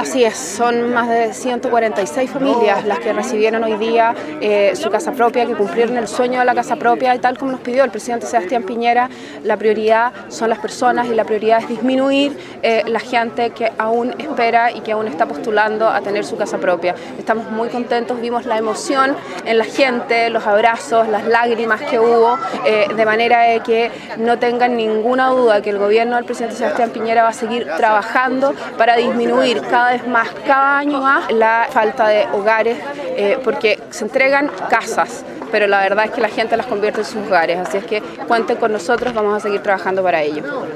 Así es, son más de 146 familias las que recibieron hoy día su casa propia, que cumplieron el sueño de la casa propia, y tal como nos pidió el presidente Sebastián Piñera, la prioridad son las personas y la prioridad es disminuir la gente que aún espera y que aún está postulando a tener su casa propia. Estamos muy contentos, vimos la emoción en la gente, los abrazos, las lágrimas que hubo, de manera de que no tengan ninguna duda que el gobierno del presidente Sebastián Piñera va a seguir trabajando para disminuir cada vez más, cada año más, la falta de hogares, porque se entregan casas, pero la verdad es que la gente las convierte en sus hogares, así es que cuenten con nosotros, vamos a seguir trabajando para ello.